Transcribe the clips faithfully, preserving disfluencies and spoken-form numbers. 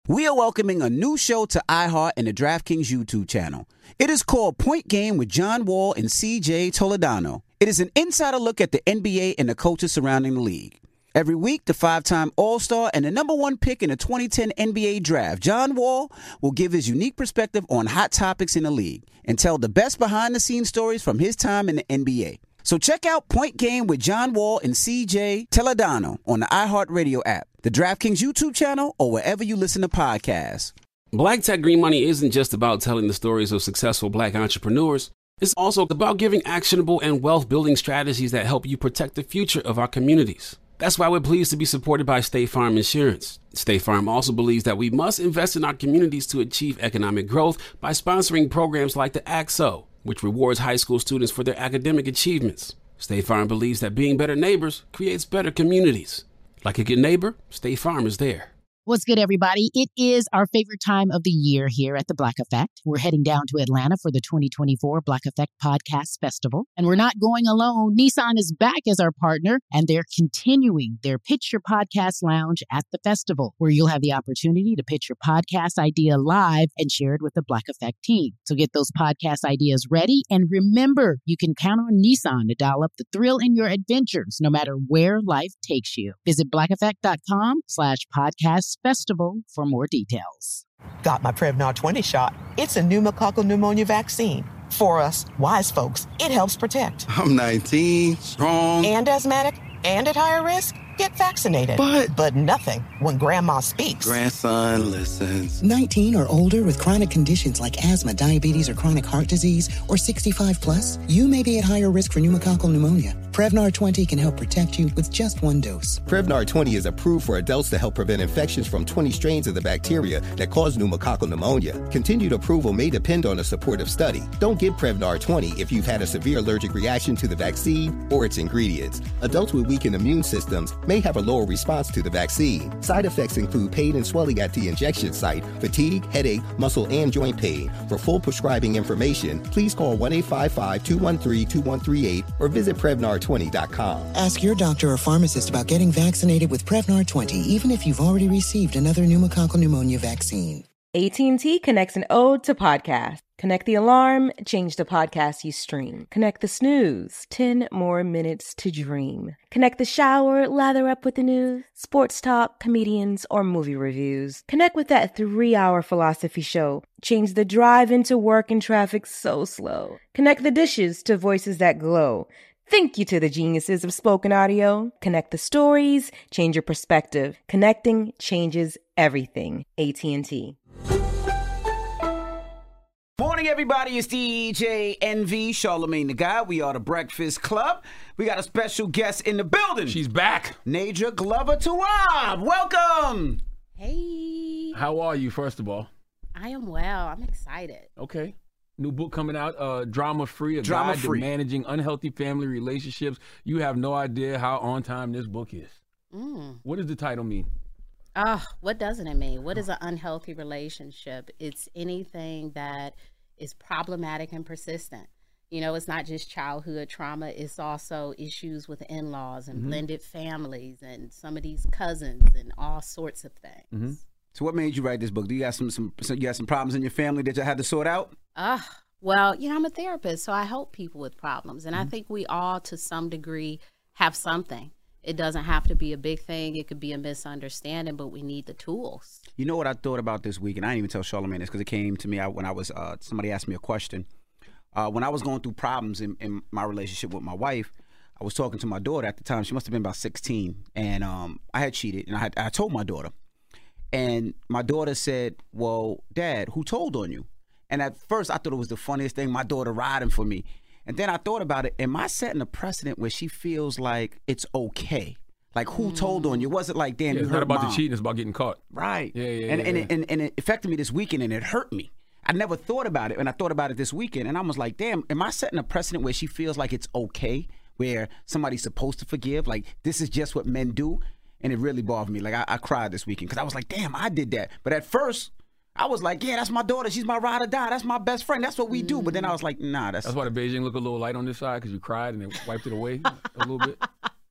We are welcoming a new show to iHeart and the DraftKings YouTube channel. It is called Point Game with John Wall and C J Toledano. It is an insider look at the N B A and the coaches surrounding the league. Every week, the five-time All-Star and the number one pick in the twenty ten N B A Draft, John Wall, will give his unique perspective on hot topics in the league and tell the best behind-the-scenes stories from his time in the N B A. So check out Point Game with John Wall and C J Toledano on the iHeartRadio app, the DraftKings YouTube channel, or wherever you listen to podcasts. Black Tech Green Money isn't just about telling the stories of successful Black entrepreneurs. It's also about giving actionable and wealth-building strategies that help you protect the future of our communities. That's why we're pleased to be supported by State Farm Insurance. State Farm also believes that we must invest in our communities to achieve economic growth by sponsoring programs like the A C S O, which rewards high school students for their academic achievements. State Farm believes that being better neighbors creates better communities. Like a good neighbor, State Farm is there. What's good, everybody? It is our favorite time of the year here at the Black Effect. We're heading down to Atlanta for the twenty twenty-four Black Effect Podcast Festival. And we're not going alone. Nissan is back as our partner, and they're continuing their Pitch Your Podcast Lounge at the festival, where you'll have the opportunity to pitch your podcast idea live and share it with the Black Effect team. So get those podcast ideas ready. And remember, you can count on Nissan to dial up the thrill in your adventures, no matter where life takes you. Visit blackeffect.com slash podcast festival for more details. Got my Prevnar twenty shot. It's a pneumococcal pneumonia vaccine. For us, wise folks, it helps protect. I'm nineteen, strong. And asthmatic, and at higher risk. Get vaccinated. But... But nothing when grandma speaks. Grandson listens. nineteen or older with chronic conditions like asthma, diabetes, or chronic heart disease, or sixty-five plus, you may be at higher risk for pneumococcal pneumonia. Prevnar twenty can help protect you with just one dose. Prevnar twenty is approved for adults to help prevent infections from twenty strains of the bacteria that cause pneumococcal pneumonia. Continued approval may depend on a supportive study. Don't get Prevnar twenty if you've had a severe allergic reaction to the vaccine or its ingredients. Adults with weakened immune systems may have a lower response to the vaccine. Side effects include pain and swelling at the injection site, fatigue, headache, muscle, and joint pain. For full prescribing information, please call one eight five five, two one three, two one three eight or visit Prevnar twenty dot com. Ask your doctor or pharmacist about getting vaccinated with Prevnar twenty, even if you've already received another pneumococcal pneumonia vaccine. A T and T connects an ode to podcast. Connect the alarm, change the podcast you stream. Connect the snooze, ten more minutes to dream. Connect the shower, lather up with the news, sports talk, comedians, or movie reviews. Connect with that three-hour philosophy show. Change the drive into work and traffic so slow. Connect the dishes to voices that glow. Thank you to the geniuses of spoken audio. Connect the stories, change your perspective. Connecting changes everything. A T and T. Morning, everybody. It's D J N V, Charlamagne the Guy. We are the Breakfast Club. We got a special guest in the building. She's back. Naja Glover Tawwab. Welcome. Hey. How are you, first of all? I am well. I'm excited. Okay. New book coming out, uh, Drama Free, a Drama guide Free. to managing unhealthy family relationships. You have no idea how on time this book is. Mm. What does the title mean? Oh, what doesn't it mean? What is an unhealthy relationship? It's anything that is problematic and persistent. You know, it's not just childhood trauma. It's also issues with in-laws and Mm-hmm. blended families and some of these cousins and all sorts of things. Mm-hmm. So what made you write this book? Do you got some, some, some you got some problems in your family that you had to sort out? Ah, uh, well, you know, I'm a therapist, so I help people with problems. And Mm-hmm. I think we all, to some degree, have something. It doesn't have to be a big thing. It could be a misunderstanding, but we need the tools. You know what I thought about this week, and I didn't even tell Charlamagne this because it came to me when I was, uh, somebody asked me a question. Uh, when I was going through problems in, in my relationship with my wife, I was talking to my daughter at the time. She must have been about sixteen, and um, I had cheated, and I, had, I told my daughter. And my daughter said, well, Dad, who told on you? And at first, I thought it was the funniest thing, my daughter riding for me. And then I thought about it, am I setting a precedent where she feels like it's okay? Like, who mm. told on you? Was it like, damn, yeah, you it's hurt not about mom. the cheating, it's about getting caught. Right. Yeah, yeah, and, yeah, and, yeah. It, and, and it affected me this weekend, and it hurt me. I never thought about it, and I thought about it this weekend, and I was like, damn, am I setting a precedent where she feels like it's okay, where somebody's supposed to forgive? Like, this is just what men do? And it really bothered me. Like, I, I cried this weekend, because I was like, damn, I did that. But at first, I was like, yeah, that's my daughter. She's my ride or die. That's my best friend. That's what we do. But then I was like, nah, that's... That's why the Beijing look a little light on this side, because you cried and it wiped it away a little bit.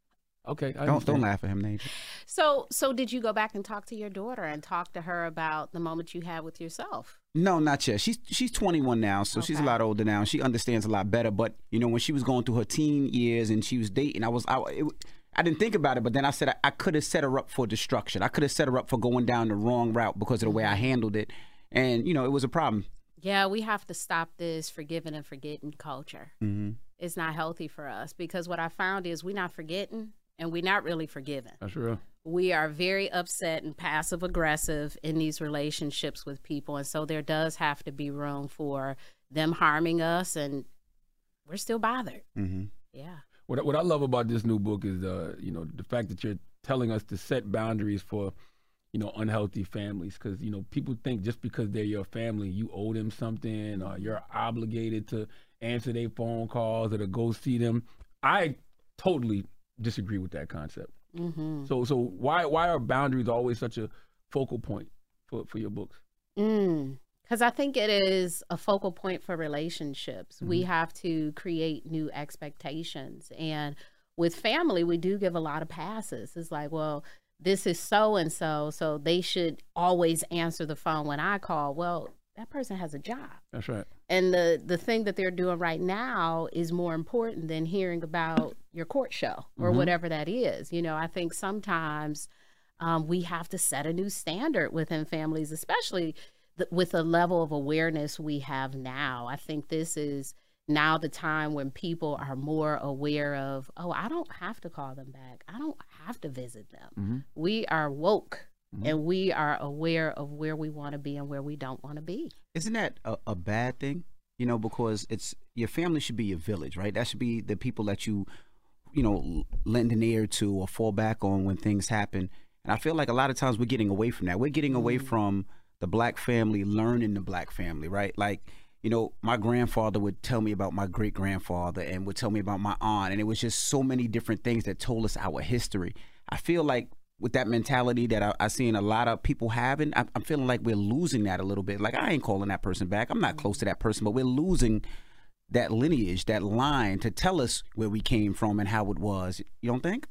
Okay. I Don't don't understand. laugh at him, Nate. So, so did you go back and talk to your daughter and talk to her about the moment you had with yourself? No, not yet. She's she's twenty-one now, so she's a Okay. lot older now. She understands a lot better. But you know, when she was going through her teen years and she was dating, I was I, it, I didn't think about it. But then I said I, I could have set her up for destruction. I could have set her up for going down the wrong route because of the way I handled it, and you know, it was a problem. Yeah, we have to stop this forgiving and forgetting culture. Mm-hmm. It's not healthy for us because what I found is we're not forgetting and we're not really forgiving. That's real. We are very upset and passive aggressive in these relationships with people. And so there does have to be room for them harming us, and we're still bothered. Mm-hmm. Yeah. What what I love about this new book is uh you know the fact that you're telling us to set boundaries for you know unhealthy families, because you know people think just because they're your family you owe them something or you're obligated to answer their phone calls or to go see them. I totally disagree with that concept. Mm-hmm. So so why why are boundaries always such a focal point for for your books? Mm. Because I think it is a focal point for relationships. Mm-hmm. We have to create new expectations. And with family, we do give a lot of passes. It's like, well, this is so-and-so, so they should always answer the phone when I call. Well, that person has a job. That's right. And the, the thing that they're doing right now is more important than hearing about your court show or Mm-hmm. whatever that is. You know, I think sometimes um, we have to set a new standard within families, especially th- with the level of awareness we have now. I think this is now the time when people are more aware of, oh, I don't have to call them back. I don't have to visit them. Mm-hmm. We are woke. Mm-hmm. And we are aware of where we want to be and where we don't want to be. Isn't that a, a bad thing? You know, because it's your family should be your village, right? That should be the people that you, you know, lend an ear to or fall back on when things happen. And I feel like a lot of times we're getting away from that. We're getting away Mm-hmm. from the black family learning the black family, right? Like, you know, my grandfather would tell me about my great grandfather and would tell me about my aunt. And it was just so many different things that told us our history. I feel like with that mentality that I, I seen a lot of people having, I, I'm feeling like we're losing that a little bit. Like, I ain't calling that person back. I'm not close to that person, but we're losing that lineage, that line to tell us where we came from and how it was. You don't think?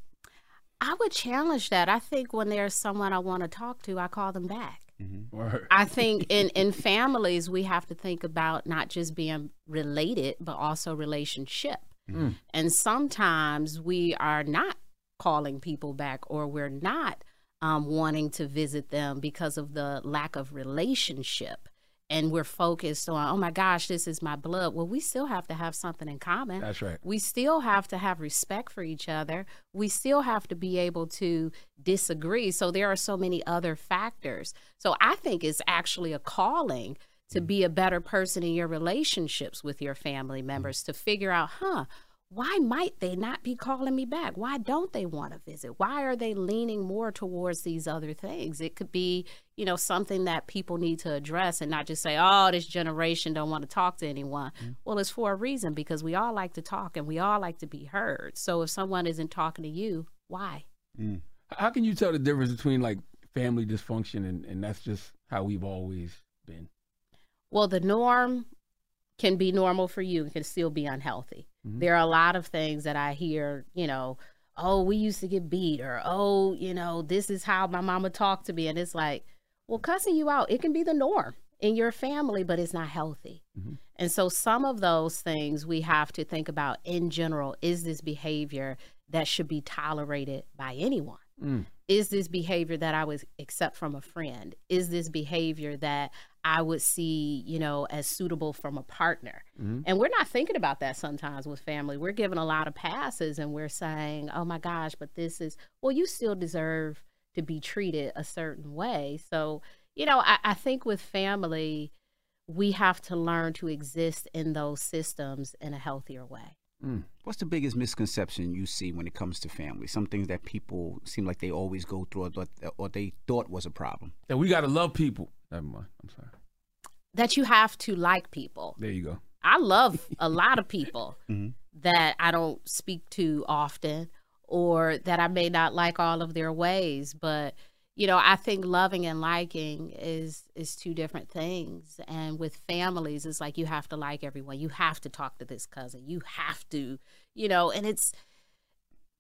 I would challenge that. I think when there's someone I want to talk to, I call them back. Mm-hmm. I think in, in families, we have to think about not just being related, but also relationship. Mm. And sometimes we are not calling people back, or we're not um, wanting to visit them because of the lack of relationship. And we're focused on, oh my gosh, this is my blood. Well, we still have to have something in common. That's right. We still have to have respect for each other. We still have to be able to disagree. So there are so many other factors. So I think it's actually a calling to be a better person in your relationships with your family members, to figure out, huh, why might they not be calling me back? Why don't they want to visit? Why are they leaning more towards these other things? It could be, you know, something that people need to address and not just say, oh, this generation don't want to talk to anyone. Mm-hmm. Well, it's for a reason, because we all like to talk and we all like to be heard. So if someone isn't talking to you, why? Mm. How can you tell the difference between like family dysfunction and, and that's just how we've always been? Well, the norm can be normal for you and can still be unhealthy. Mm-hmm. There are a lot of things that I hear, you know, oh, we used to get beat, or, oh, you know, this is how my mama talked to me. And it's like, well, cussing you out, it can be the norm in your family, but it's not healthy. Mm-hmm. And so some of those things we have to think about in general. Is this behavior that should be tolerated by anyone? Mm. Is this behavior that I would accept from a friend? Is this behavior that I would see, you know, as suitable from a partner? Mm-hmm. And we're not thinking about that sometimes with family. We're giving a lot of passes and we're saying, oh my gosh, but this is, well, you still deserve to be treated a certain way. So, you know, I, I think with family, we have to learn to exist in those systems in a healthier way. Mm. What's the biggest misconception you see when it comes to family? Some things that people seem like they always go through, or, or they thought was a problem. That we got to love people. Never mind. I'm sorry. That you have to like people. There you go. I love a lot of people mm-hmm. that I don't speak to often, or that I may not like all of their ways. But, you know, I think loving and liking is is two different things. And with families, it's like you have to like everyone. You have to talk to this cousin. You have to, you know, and it's,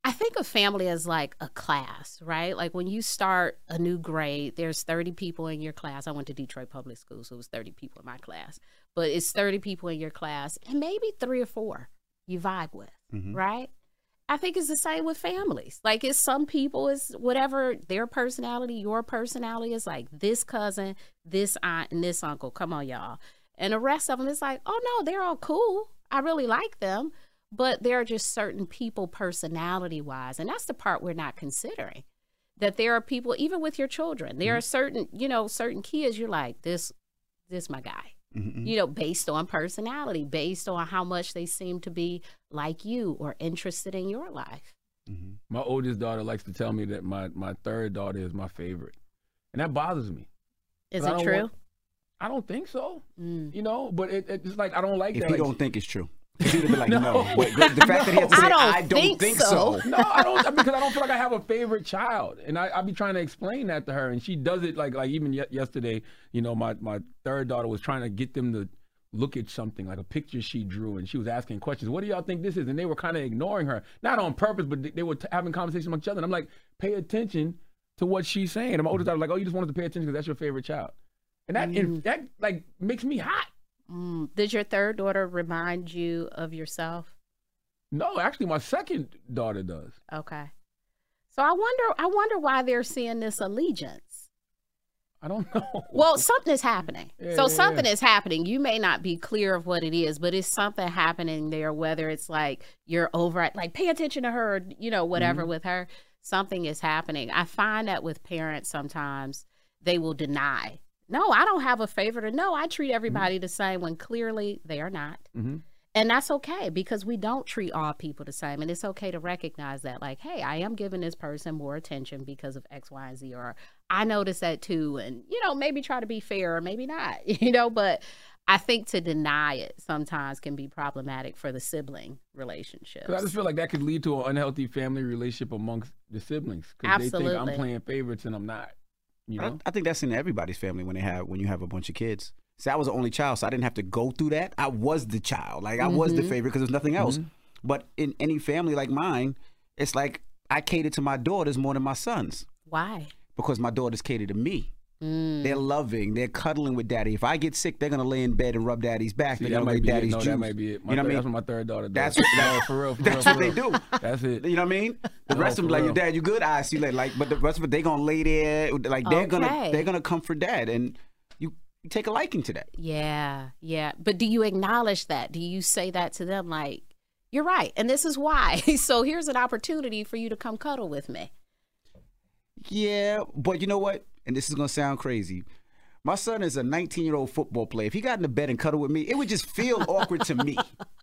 I think of family as like a class, right? Like when you start a new grade, there's thirty people in your class. I went to Detroit Public Schools, so it was thirty people in my class. But it's thirty people in your class, and maybe three or four you vibe with, mm-hmm. right? I think it's the same with families. Like it's some people, is whatever their personality, your personality is like this cousin, this aunt, and this uncle. Come on, y'all. And the rest of them is like, oh, no, they're all cool. I really like them. But there are just certain people personality-wise, and that's the part we're not considering, that there are people, even with your children, there mm-hmm. are certain, you know, certain kids you're like, this, this my guy, mm-hmm. you know, based on personality, based on how much they seem to be like you or interested in your life. Mm-hmm. My oldest daughter likes to tell me that my, my third daughter is my favorite, and that bothers me. Is it true? Want, I don't think so, mm. you know, but it, it's like I don't like if that. If you like, don't think it's true. He'd have been like, no. no. But the fact that he had to say, I don't, I don't think, think so. so. No, I don't, because I don't feel like I have a favorite child. And I, I be trying to explain that to her. And she does it like, like even yesterday, you know, my, my third daughter was trying to get them to look at something, like a picture she drew. And she was asking questions. What do y'all think this is? And they were kind of ignoring her. Not on purpose, but they were t- having conversations among each other. And I'm like, pay attention to what she's saying. And my oldest daughter was like, oh, you just wanted to pay attention because that's your favorite child. And that, mm. and that like makes me hot. Mm. Did your third daughter remind you of yourself? No, actually, my second daughter does. Okay, so I wonder. I wonder why they're seeing this allegiance. I don't know. Well, something is happening. Yeah, so yeah, something yeah. is happening. You may not be clear of what it is, but it's something happening there. Whether it's like you're over, like pay attention to her, or, you know, whatever mm-hmm. with her. Something is happening. I find that with parents sometimes they will deny. No, I don't have a favorite, or no, I treat everybody mm-hmm. the same, when clearly they are not. Mm-hmm. And that's okay, because we don't treat all people the same. And it's okay to recognize that, like, hey, I am giving this person more attention because of X, Y, and Z, or I noticed that too. And, you know, maybe try to be fair or maybe not, you know, but I think to deny it sometimes can be problematic for the sibling relationships. I just feel like that could lead to an unhealthy family relationship amongst the siblings. Because they think I'm playing favorites and I'm not. You know? I, I think that's in everybody's family when they have when you have a bunch of kids. See, I was the only child, so I didn't have to go through that. I was the child. Like, I mm-hmm. was the favorite because there's nothing else. Mm-hmm. But in any family like mine, it's like I cater to my daughters more than my sons. Why? Because my daughters cater to me. Mm. They're loving. They're cuddling with daddy. If I get sick, they're going to lay in bed and rub daddy's back. See, they're going to lay daddy's no, juice. That might be it. My you know third, what I mean? That's what my third daughter does. That's what, no, for real, for that's real, what for they real. do. That's it. You know what I mean? The no, rest of them like, your dad, you good? I see you later. Like, but the rest of them, they going to lay there. Like, they're okay. going to they're gonna comfort dad. And you, you take a liking to that. Yeah, yeah. But do you acknowledge that? Do you say that to them? Like, you're right. And this is why. So here's an opportunity for you to come cuddle with me. Yeah, but you know what? And this is going to sound crazy. My son is a nineteen-year-old football player. If he got in the bed and cuddled with me, it would just feel awkward to me.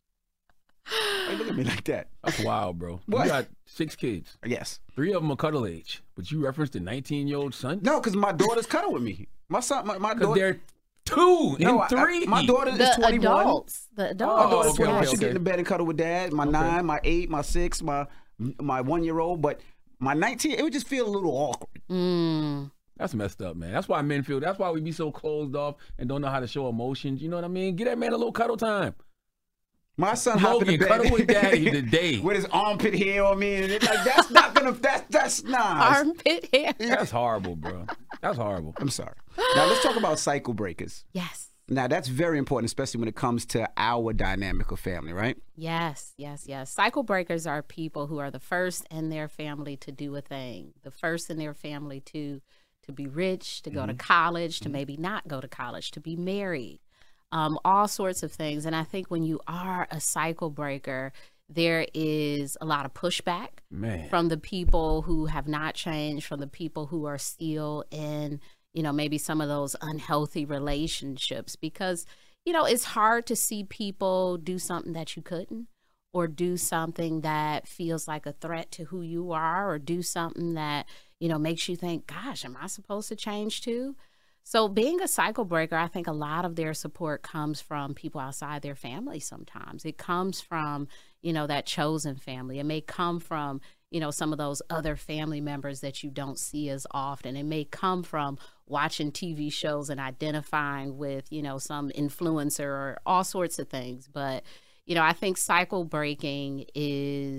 Hey, look at me like that. That's wild, bro. What? You got six kids. Yes. Three of them are cuddle age, but you referenced a nineteen-year-old son? No, because my daughters cuddle with me. My son, my, my Because daughter. they're two no, and three. I, I, my daughter the is twenty-one. Adults. The adults. My daughter's okay, twenty-one. okay, She okay. get in the bed and cuddle with dad. My Okay. nine, my eight, my six, my my one-year-old. But my nineteen, it would just feel a little awkward. Mm. That's messed up, man. That's why men feel. That's why we be so closed off and don't know how to show emotions. You know what I mean? Get that man a little cuddle time. My son hopped in the Logan, bed cuddle with daddy today. with his armpit hair on me, and it's like that's not gonna. That's that's not. Armpit hair. That's horrible, bro. That's horrible. I'm sorry. Now let's talk about cycle breakers. Yes. Now that's very important, especially when it comes to our dynamic of family, right? Yes, yes, yes. Cycle breakers are people who are the first in their family to do a thing, the first in their family to to be rich, to go mm-hmm. to college, to mm-hmm. maybe not go to college, to be married, um, all sorts of things. And I think when you are a cycle breaker, there is a lot of pushback Man. from the people who have not changed, from the people who are still in, you know, maybe some of those unhealthy relationships, because, you know, it's hard to see people do something that you couldn't, or do something that feels like a threat to who you are, or do something that, you know, makes you think, gosh, am I supposed to change too? So being a cycle breaker, I think a lot of their support comes from people outside their family sometimes. It comes from, you know, that chosen family. It may come from, you know, some of those other family members that you don't see as often. It may come from watching T V shows and identifying with, you know, some influencer or all sorts of things. But, you know, I think cycle breaking is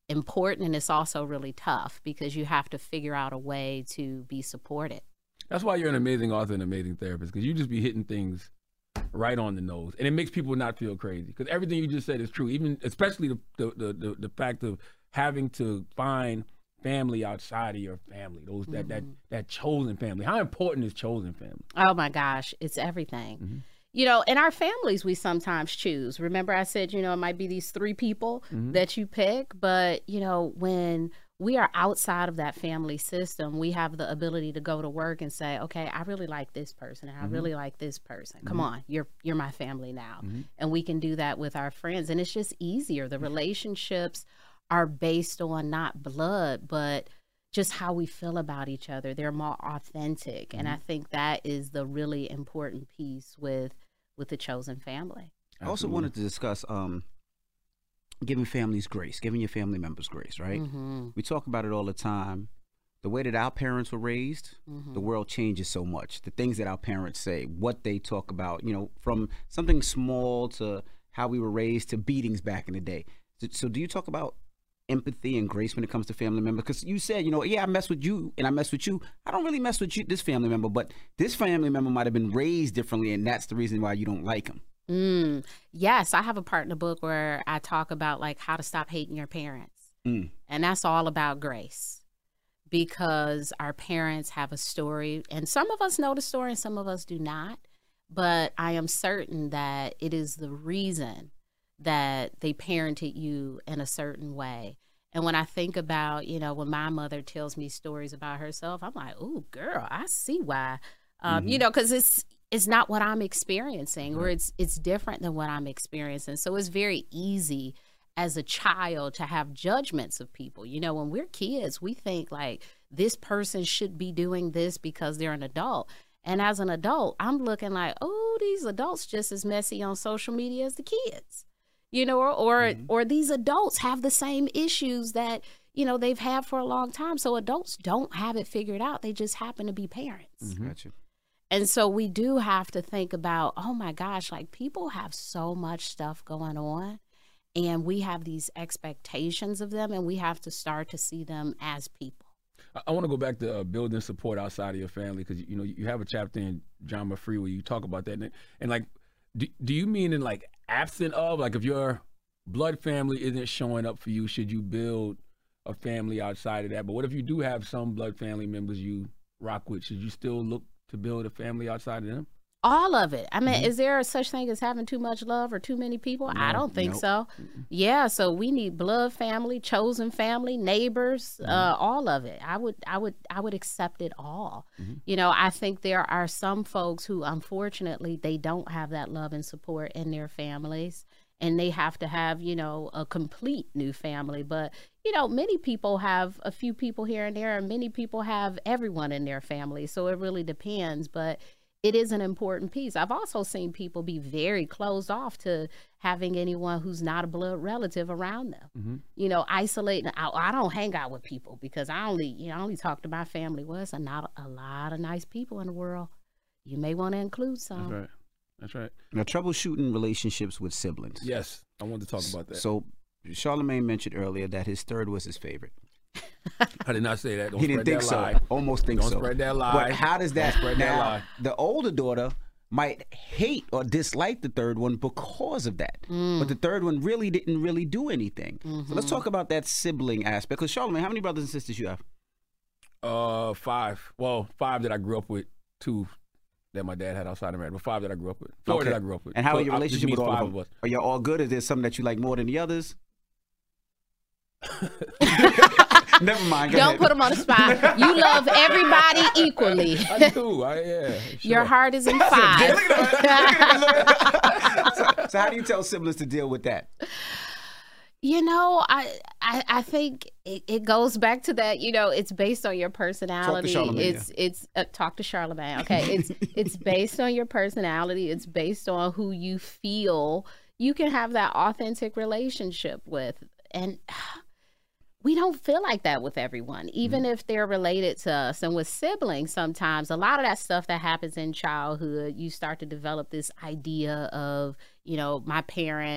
important, and it's also really tough because you have to figure out a way to be supported. That's why you're an amazing author and amazing therapist, because you just be hitting things right on the nose, and it makes people not feel crazy. Because everything you just said is true, even especially the the the, the, the fact of having to find family outside of your family, those that, mm-hmm. that that chosen family. How important is chosen family? Oh my gosh, it's everything. Mm-hmm. You know, in our families, we sometimes choose. Remember I said, you know, it might be these three people mm-hmm. that you pick, but, you know, when we are outside of that family system, we have the ability to go to work and say, okay, I really like this person, and I mm-hmm. really like this person. Come mm-hmm. on, you're you're my family now. Mm-hmm. And we can do that with our friends, and it's just easier. The relationships are based on not blood, but just how we feel about each other. They're more authentic. Mm-hmm. And I think that is the really important piece with with the chosen family. I also wanted to discuss um, giving families grace, giving your family members grace, right? Mm-hmm. We talk about it all the time. The way that our parents were raised, mm-hmm. the world changes so much. The things that our parents say, what they talk about, you know, from something small to how we were raised to beatings back in the day. So, so do you talk about empathy and grace when it comes to family members? Because you said, you know, yeah, I mess with you and I mess with you. I don't really mess with you, this family member, but this family member might have been raised differently, and that's the reason why you don't like them. Mm, yes, I have a part in the book where I talk about like how to stop hating your parents. Mm. And that's all about grace, because our parents have a story, and some of us know the story and some of us do not. But I am certain that it is the reason that they parented you in a certain way. And when I think about, you know, when my mother tells me stories about herself, I'm like, oh, girl, I see why. Um, mm-hmm. You know, because it's it's not what I'm experiencing, right. or it's it's different than what I'm experiencing. So it's very easy as a child to have judgments of people. You know, when we're kids, we think like this person should be doing this because they're an adult. And as an adult, I'm looking like, oh, these adults just as messy on social media as the kids. You know, or or, mm-hmm. or these adults have the same issues that, you know, they've had for a long time. So adults don't have it figured out. They just happen to be parents. Mm-hmm. Gotcha. And so we do have to think about, oh, my gosh, like people have so much stuff going on, and we have these expectations of them, and we have to start to see them as people. I, I want to go back to uh, building support outside of your family, because, you know, you have a chapter in Drama Free where you talk about that. And, and like, do, do you mean in like absent of, like if your blood family isn't showing up for you, should you build a family outside of that? But what if you do have some blood family members you rock with? Should you still look to build a family outside of them? All of it. I mean, mm-hmm. is there a such thing as having too much love or too many people? No, I don't think nope. so. Mm-hmm. Yeah, so we need blood family, chosen family, neighbors, mm-hmm. uh, all of it. I would, I would, I would accept it all. Mm-hmm. You know, I think there are some folks who, unfortunately, they don't have that love and support in their families, and they have to have, you know, a complete new family. But, you know, many people have a few people here and there, and many people have everyone in their family. So it really depends. But it is an important piece. I've also seen people be very closed off to having anyone who's not a blood relative around them. Mm-hmm. You know, isolating. I, I don't hang out with people because I only, you know, I only talk to my family. Well, it's a, not a lot of nice people in the world. You may want to include some. That's right. That's right. Now, troubleshooting relationships with siblings. Yes, I wanted to talk about that. So, Charlamagne mentioned earlier that his third was his favorite. I did not say that. Don't he didn't think so. Lie. Almost think Don't so. Don't spread that lie. But how does that spread now? That lie. The older daughter might hate or dislike the third one because of that. Mm. But the third one really didn't really do anything. Mm-hmm. So let's talk about that sibling aspect. Because Charlamagne, how many brothers and sisters you have? Uh, five. Well, five that I grew up with. Two that my dad had outside of marriage, but five that I grew up with. Four okay. that I grew up with. And how so are your relationship with all five of them? us? Are y'all all good? Is there something that you like more than the others? Never mind. Go Don't ahead. put them on the spot. You love everybody equally. I do. I, yeah. Sure. Your heart is in five. so, so how do you tell siblings to deal with that? You know, I I, I think it, it goes back to that. You know, it's based on your personality. Talk to Charlamagne, it's yeah. it's uh, talk to Charlamagne. Okay, it's it's based on your personality. It's based on who you feel you can have that authentic relationship with, and we don't feel like that with everyone, even mm-hmm. if they're related to us. And with siblings, sometimes a lot of that stuff that happens in childhood, you start to develop this idea of, you know, my parent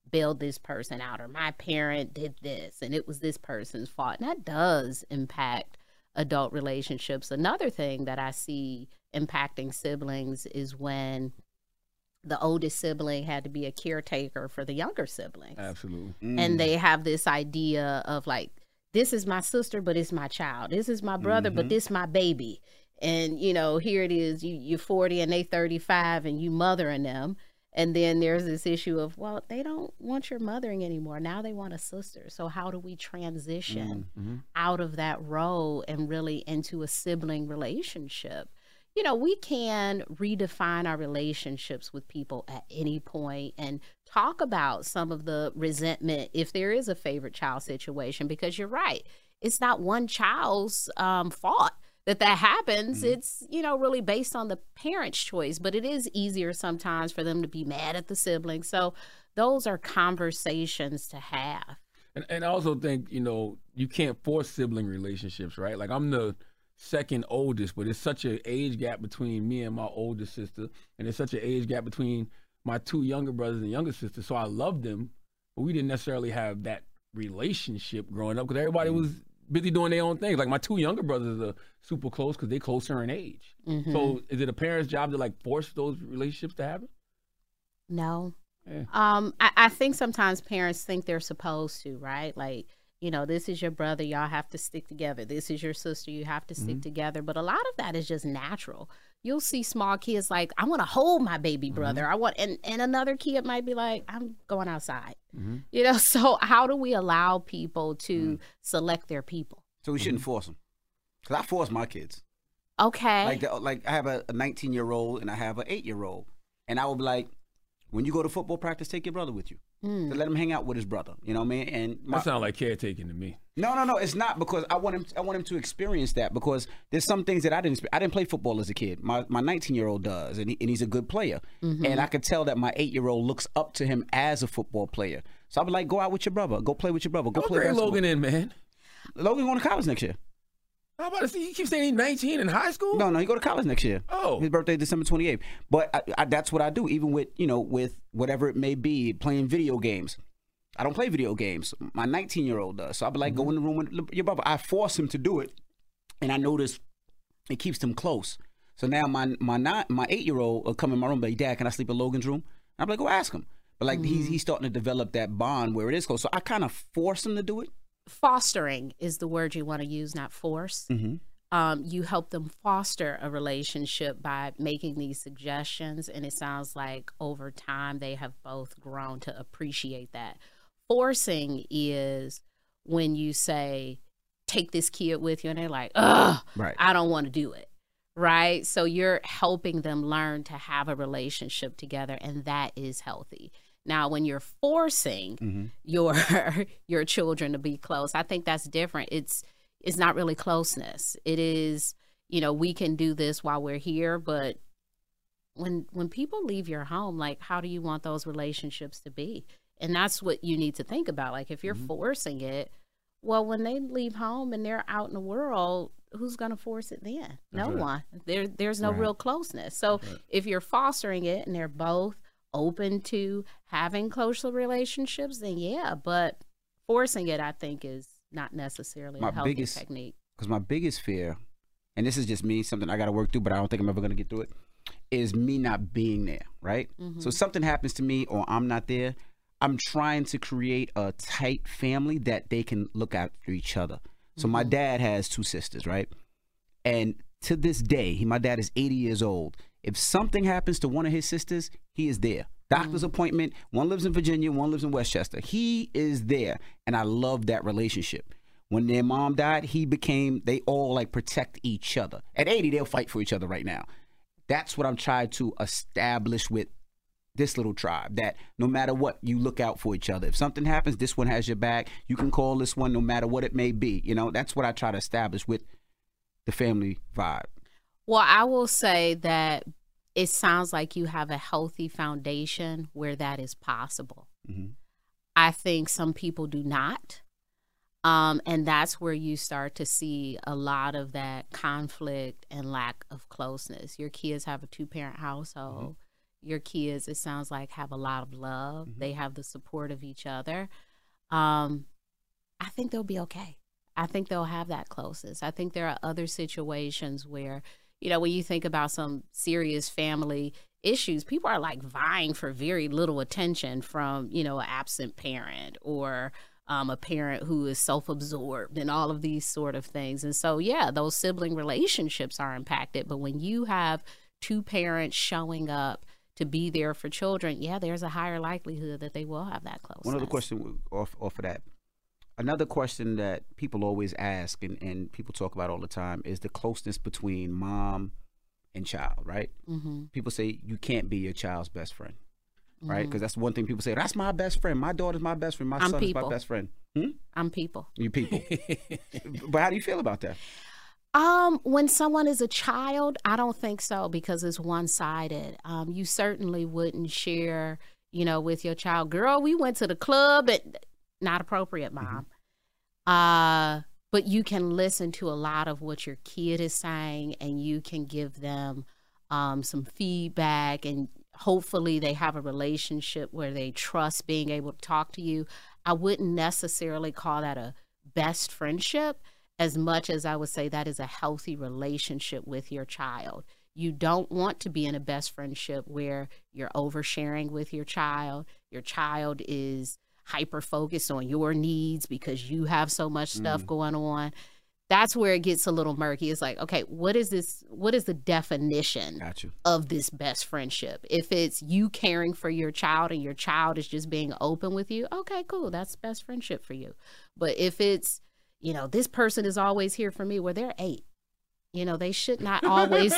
bailed this person out, or my parent did this and it was this person's fault. And that does impact adult relationships. Another thing that I see impacting siblings is when the oldest sibling had to be a caretaker for the younger siblings. Absolutely. Mm. And they have this idea of like, this is my sister, but it's my child. This is my brother, mm-hmm. but this my baby. And, you know, here it is, you, you're forty and they thirty-five and you mothering them. And then there's this issue of, well, they don't want your mothering anymore. Now they want a sister. So how do we transition mm-hmm. out of that role and really into a sibling relationship? You know, we can redefine our relationships with people at any point and talk about some of the resentment if there is a favorite child situation, because you're right. It's not one child's um, fault that that happens. Mm-hmm. It's, you know, really based on the parent's choice, but it is easier sometimes for them to be mad at the siblings. So those are conversations to have. And, and I also think, you know, you can't force sibling relationships, right? Like I'm the second oldest, but it's such an age gap between me and my older sister, and there's such an age gap between my two younger brothers and younger sisters. So I love them, but we didn't necessarily have that relationship growing up because everybody was busy doing their own things. Like my two younger brothers are super close because they're closer in age. Mm-hmm. So is it a parent's job to like force those relationships to happen? No. Yeah. Um, I, I think sometimes parents think they're supposed to, right? Like, you know, this is your brother, y'all have to stick together. This is your sister, you have to stick mm-hmm. together. But a lot of that is just natural. You'll see small kids like, I want to hold my baby brother. Mm-hmm. I want, and, and another kid might be like, I'm going outside. Mm-hmm. You know, so how do we allow people to mm-hmm. select their people? So we shouldn't mm-hmm. force them. Because I force my kids. Okay. Like, the, like I have a nineteen-year-old and I have an eight-year-old. And I will be like, when you go to football practice, take your brother with you. Mm. To let him hang out with his brother, you know what I mean? And my, that sounds like caretaking to me. No, no, no, it's not, because I want him. I want him to experience that, because there's some things that I didn't. I didn't play football as a kid. My my nineteen-year-old does, and, he, and he's a good player. Mm-hmm. And I could tell that my eight-year-old looks up to him as a football player. So I'll be like, go out with your brother, go play with your brother, go Don't play bring basketball. Logan in, man. Logan's going to college next year. How about to see? You keep saying he's nineteen in high school? No, no, he go to college next year. Oh, his birthday is December twenty-eighth. But I, I, that's what I do, even with you know with whatever it may be, playing video games. I don't play video games. My nineteen-year-old does. So I'll be like, mm-hmm. go in the room with your brother. I force him to do it, and I notice it keeps them close. So now my my nine, my eight-year-old will come in my room, but Dad, can I sleep in Logan's room? And I'm like, go ask him. But like mm-hmm. he's he's starting to develop that bond where it is close. So I kind of force him to do it. Fostering is the word you want to use, not force. Mm-hmm. Um, you help them foster a relationship by making these suggestions, and it sounds like over time they have both grown to appreciate that. Forcing is when you say, take this kid with you, and they're like, ugh, right. I don't want to do it, right? So you're helping them learn to have a relationship together, and that is healthy. Now, when you're forcing mm-hmm. your your children to be close, I think that's different. It's it's not really closeness. It is, you know, we can do this while we're here, but when when people leave your home, like, how do you want those relationships to be? And that's what you need to think about. Like, if you're mm-hmm. forcing it, well, when they leave home and they're out in the world, who's going to force it then? That's no right. one. There, there's no right. real closeness. So right. if you're fostering it and they're both open to having closer relationships, then yeah, but forcing it, I think, is not necessarily my a healthy biggest, technique. Because my biggest fear, and this is just me, something I got to work through, but I don't think I'm ever going to get through it, is me not being there, right? Mm-hmm. So something happens to me or I'm not there, I'm trying to create a tight family that they can look after each other. So mm-hmm. my dad has two sisters, right? And to this day, he, my dad is eighty years old. If something happens to one of his sisters, he is there. Doctor's mm-hmm. appointment, one lives in Virginia, one lives in Westchester. He is there, and I love that relationship. When their mom died, he became, they all like protect each other. At eighty, they'll fight for each other right now. That's what I'm trying to establish with this little tribe, that no matter what, you look out for each other. If something happens, this one has your back. You can call this one no matter what it may be. You know, that's what I try to establish with the family vibe. Well, I will say that it sounds like you have a healthy foundation where that is possible. Mm-hmm. I think some people do not. Um, and that's where you start to see a lot of that conflict and lack of closeness. Your kids have a two-parent household. Mm-hmm. your kids, it sounds like, have a lot of love. Mm-hmm. They have the support of each other. Um, I think they'll be okay. I think they'll have that closeness. I think there are other situations where, you know, when you think about some serious family issues, people are like vying for very little attention from, you know, an absent parent or um, a parent who is self-absorbed and all of these sort of things. And so, yeah, those sibling relationships are impacted. But when you have two parents showing up to be there for children, yeah, there's a higher likelihood that they will have that closeness. One other question off, off of that. Another question that people always ask and, and people talk about all the time is the closeness between mom and child, right? Mm-hmm. People say you can't be your child's best friend, right? Because mm-hmm. that's one thing people say, that's my best friend. My daughter's my best friend. My I'm son people. is my best friend. Hmm? I'm people. You people. But how do you feel about that? Um, when someone is a child, I don't think so because it's one-sided. Um, you certainly wouldn't share, you know, with your child, girl, we went to the club and not appropriate, mom. Mm-hmm. Uh, but you can listen to a lot of what your kid is saying and you can give them um, some feedback, and hopefully they have a relationship where they trust being able to talk to you. I wouldn't necessarily call that a best friendship as much as I would say that is a healthy relationship with your child. You don't want to be in a best friendship where you're oversharing with your child. Your child is hyper focused on your needs because you have so much stuff mm. going on. That's where it gets a little murky. It's like, okay, what is this? What is the definition gotcha. of this best friendship? If it's you caring for your child and your child is just being open with you, okay, cool. That's best friendship for you. But if it's, you know, this person is always here for me, well, they're eight. You know, they should not always,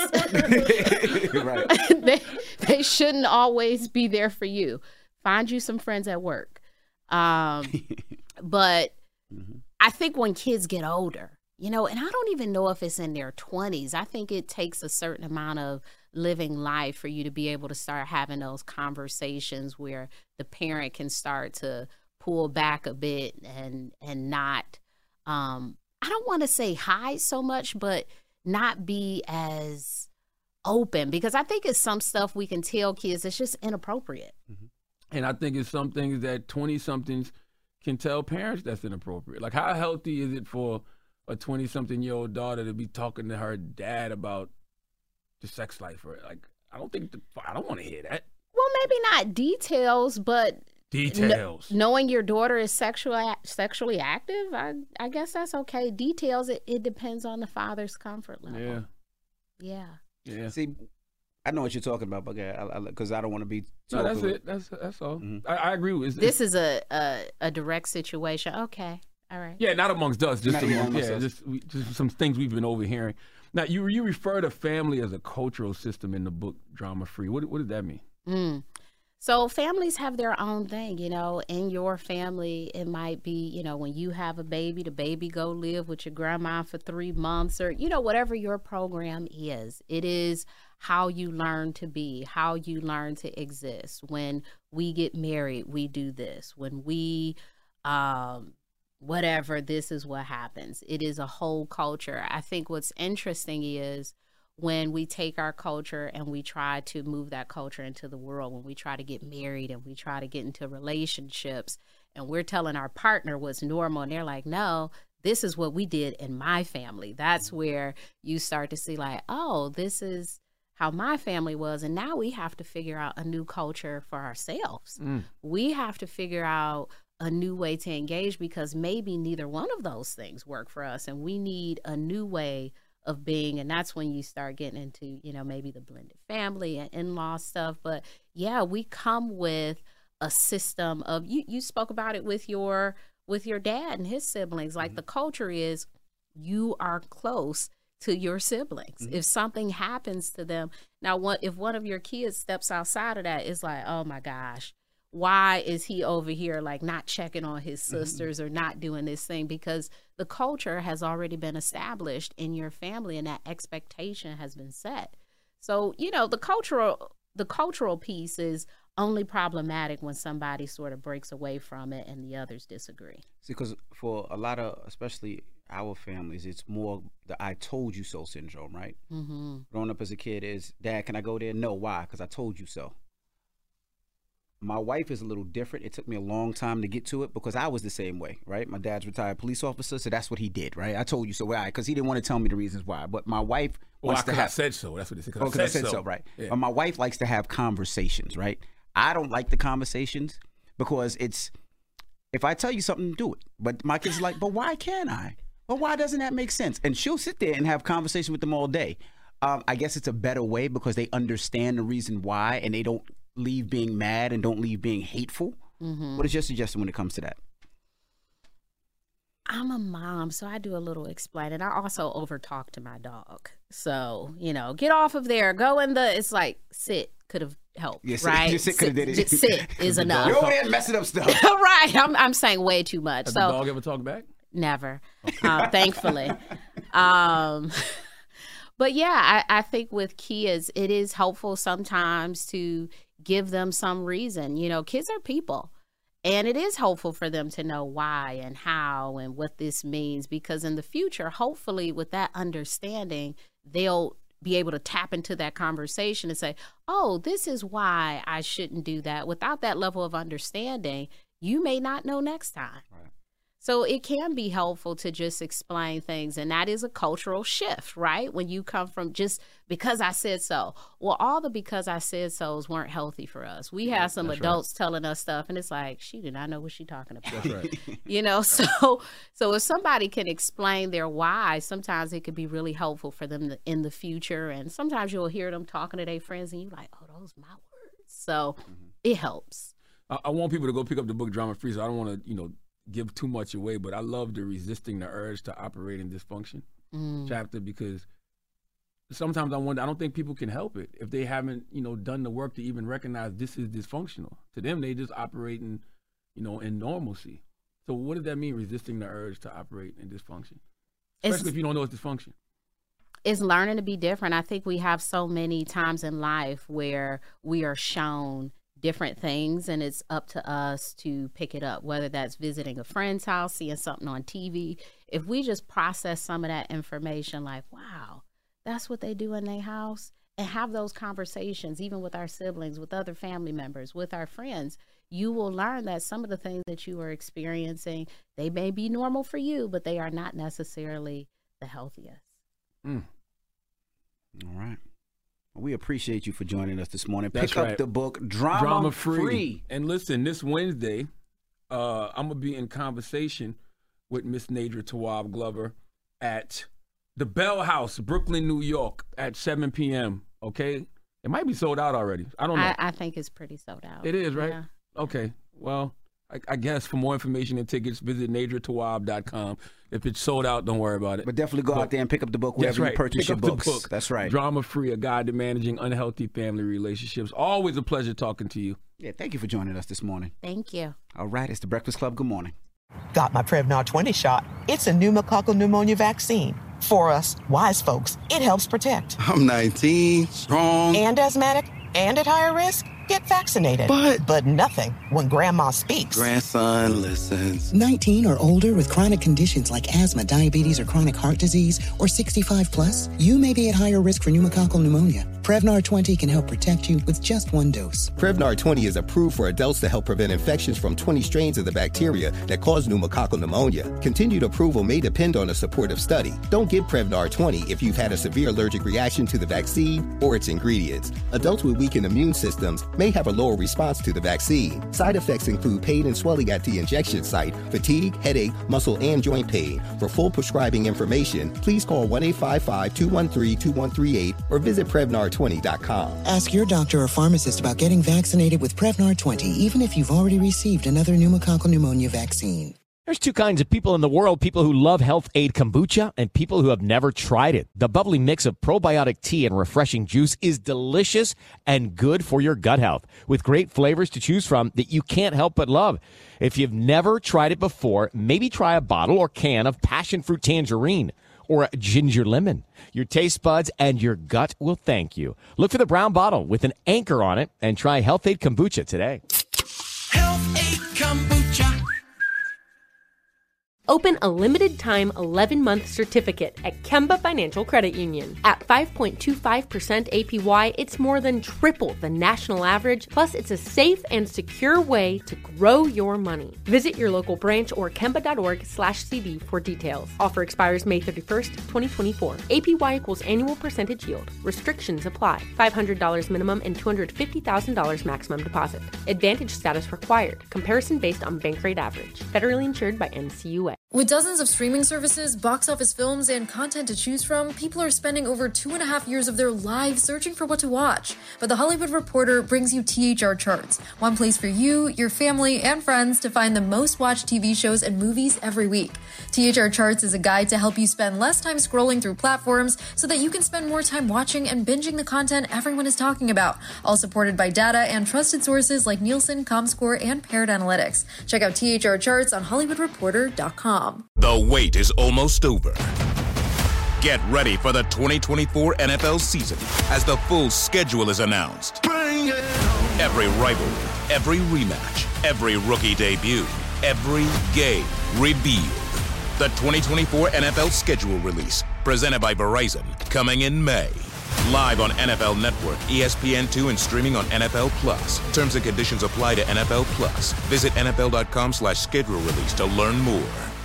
right. they, they shouldn't always be there for you. Find you some friends at work. Um, but mm-hmm. I think when kids get older, you know, and I don't even know if it's in their twenties, I think it takes a certain amount of living life for you to be able to start having those conversations where the parent can start to pull back a bit and, and not, um, I don't want to say hide so much, but not be as open, because I think it's some stuff we can tell kids it's just inappropriate. Mm-hmm. And I think it's some things that twenty-somethings can tell parents that's inappropriate. Like, how healthy is it for a twenty-something-year-old daughter to be talking to her dad about the sex life? Or like, I don't think, the, I don't want to hear that. Well, maybe not details, but details. Kn- knowing your daughter is sexual, sexually active, I, I guess that's okay. Details, it, it depends on the father's comfort level. Yeah. Yeah. Yeah. See, I know what you're talking about, but because I, I, I don't want to be. No, that's it. That's that's all. Mm-hmm. I, I agree with this. Is a, a a direct situation. Okay, all right. Yeah, not amongst us. Just not amongst, amongst yeah, us. just we, just some things we've been overhearing. Now, you you refer to family as a cultural system in the book Drama Free. What what does that mean? Mm. So families have their own thing, you know. In your family, it might be, you know, when you have a baby, the baby go live with your grandma for three months or, you know, whatever your program is. It is how you learn to be, how you learn to exist. When we get married, we do this. When we, um, whatever, this is what happens. It is a whole culture. I think what's interesting is when we take our culture and we try to move that culture into the world, when we try to get married and we try to get into relationships and we're telling our partner what's normal and they're like, no, this is what we did in my family. That's where you start to see like, oh, this is how my family was. And now we have to figure out a new culture for ourselves. Mm. We have to figure out a new way to engage because maybe neither one of those things work for us. And we need a new way of being. And that's when you start getting into, you know, maybe the blended family and in-law stuff. But yeah, we come with a system of, you, you spoke about it with your, with your dad and his siblings. Like mm-hmm. the culture is you are close to your siblings. Mm-hmm. If something happens to them, now what, if one of your kids steps outside of that, it's like, oh my gosh, why is he over here like not checking on his sisters mm-hmm. or not doing this thing? Because the culture has already been established in your family and that expectation has been set. So, you know, the cultural the cultural piece is only problematic when somebody sort of breaks away from it and the others disagree. See, because for a lot of, especially our families, it's more the I told you so syndrome, right? Mm-hmm. Growing up as a kid is, Dad, can I go there? No, why? Because I told you so. My wife is a little different. It took me a long time to get to it because I was the same way, right? My dad's retired police officer, so that's what he did, right? I told you so, why? Because he didn't want to tell me the reasons why. But my wife well, wants I, to have. I said so. That's what they said. Oh, because I said so, so right? Yeah. But my wife likes to have conversations, right? I don't like the conversations because it's if I tell you something, do it. But my kids are like, but why can't I? Well, why doesn't that make sense? And she'll sit there and have conversation with them all day. Um, I guess it's a better way because they understand the reason why and they don't leave being mad and don't leave being hateful. Mm-hmm. What is your suggestion when it comes to that? I'm a mom, so I do a little explaining. I also overtalk to my dog. So, you know, get off of there. Go in the, it's like, sit could have helped, yeah, sit, right? Just sit could have did it. Just sit is enough. You're over there messing up stuff. Right. I'm, I'm saying way too much. Has so, the dog ever talk back? Never, okay. um, thankfully. um, but yeah, I, I think with kids, it is helpful sometimes to give them some reason. You know, kids are people. And it is helpful for them to know why and how and what this means, because in the future, hopefully with that understanding, they'll be able to tap into that conversation and say, oh, this is why I shouldn't do that. Without that level of understanding, you may not know next time. Right. So it can be helpful to just explain things. And that is a cultural shift, right? When you come from just because I said so. Well, all the because I said so's weren't healthy for us. We have some That's adults right. telling us stuff and it's like, she did not know what she's talking about. That's right. You know, so so if somebody can explain their why, sometimes it could be really helpful for them to, in the future. And sometimes you'll hear them talking to their friends and you're like, oh, those are my words. So mm-hmm. it helps. I, I want people to go pick up the book Drama Free, so I don't want to, you know, give too much away, but I love the Resisting the Urge to Operate in Dysfunction mm. chapter, because sometimes I wonder, I don't think people can help it if they haven't, you know, done the work to even recognize this is dysfunctional. To them, they just operate in, you know, in normalcy. So what does that mean, resisting the urge to operate in dysfunction? Especially it's, if you don't know it's dysfunction. It's learning to be different. I think we have so many times in life where we are shown different things and it's up to us to pick it up, whether that's visiting a friend's house, seeing something on T V. If we just process some of that information like, wow, that's what they do in their house, and have those conversations even with our siblings, with other family members, with our friends, you will learn that some of the things that you are experiencing, they may be normal for you, but they are not necessarily the healthiest. Mm. All right. We appreciate you for joining us this morning. That's Pick up right. the book, Drama, Drama Free. Free. And listen, this Wednesday, uh, I'm going to be in conversation with Miss Nadra Tawwab Glover at the Bell House, Brooklyn, New York, at seven p.m., okay? It might be sold out already. I don't know. I, I think it's pretty sold out. It is, right? Yeah. Okay. Well, I, I guess for more information and tickets, visit nadra tawwab dot com. If it's sold out, don't worry about it. But definitely go but, out there and pick up the book wherever right. you purchase pick your up books. The book. That's right. Drama Free, a guide to managing unhealthy family relationships. Always a pleasure talking to you. Yeah, thank you for joining us this morning. Thank you. All right, it's the Breakfast Club. Good morning. Got my Prevnar twenty shot. It's a pneumococcal pneumonia vaccine. For us, wise folks, it helps protect. I'm nineteen, strong. And asthmatic, and at higher risk. Get vaccinated. But... But nothing when grandma speaks. Grandson listens. nineteen or older with chronic conditions like asthma, diabetes, or chronic heart disease, or sixty-five plus, you may be at higher risk for pneumococcal pneumonia. Prevnar twenty can help protect you with just one dose. Prevnar twenty is approved for adults to help prevent infections from twenty strains of the bacteria that cause pneumococcal pneumonia. Continued approval may depend on a supportive study. Don't give Prevnar twenty if you've had a severe allergic reaction to the vaccine or its ingredients. Adults with weakened immune systems may have a lower response to the vaccine. Side effects include pain and swelling at the injection site, fatigue, headache, muscle, and joint pain. For full prescribing information, please call one eight five five, two one three, two one three eight or visit Prevnar twenty dot com. Ask your doctor or pharmacist about getting vaccinated with Prevnar twenty, even if you've already received another pneumococcal pneumonia vaccine. There's two kinds of people in the world, people who love Health Aid Kombucha and people who have never tried it. The bubbly mix of probiotic tea and refreshing juice is delicious and good for your gut health, with great flavors to choose from that you can't help but love. If you've never tried it before, maybe try a bottle or can of passion fruit tangerine or a ginger lemon. Your taste buds and your gut will thank you. Look for the brown bottle with an anchor on it and try Health Aid Kombucha today. Health Aid Kombucha. Open a limited-time eleven-month certificate at Kemba Financial Credit Union. At five point two five percent A P Y, it's more than triple the national average, plus it's a safe and secure way to grow your money. Visit your local branch or kemba.org slash CD for details. Offer expires May thirty-first, twenty twenty-four. A P Y equals annual percentage yield. Restrictions apply. five hundred dollars minimum and two hundred fifty thousand dollars maximum deposit. Advantage status required. Comparison based on bank rate average. Federally insured by N C U A. With dozens of streaming services, box office films, and content to choose from, people are spending over two and a half years of their lives searching for what to watch. But The Hollywood Reporter brings you T H R Charts, one place for you, your family, and friends to find the most watched T V shows and movies every week. T H R Charts is a guide to help you spend less time scrolling through platforms so that you can spend more time watching and binging the content everyone is talking about, all supported by data and trusted sources like Nielsen, ComScore, and Paired Analytics. Check out T H R Charts on hollywood reporter dot com. The wait is almost over. Get ready for the twenty twenty-four N F L season as the full schedule is announced. Every rivalry, every rematch, every rookie debut, every game revealed. The twenty twenty-four N F L schedule release, presented by Verizon, coming in May. Live on N F L Network, E S P N two, and streaming on N F L Plus. Terms and conditions apply to N F L Plus. Visit N F L dot com slash schedule release to learn more.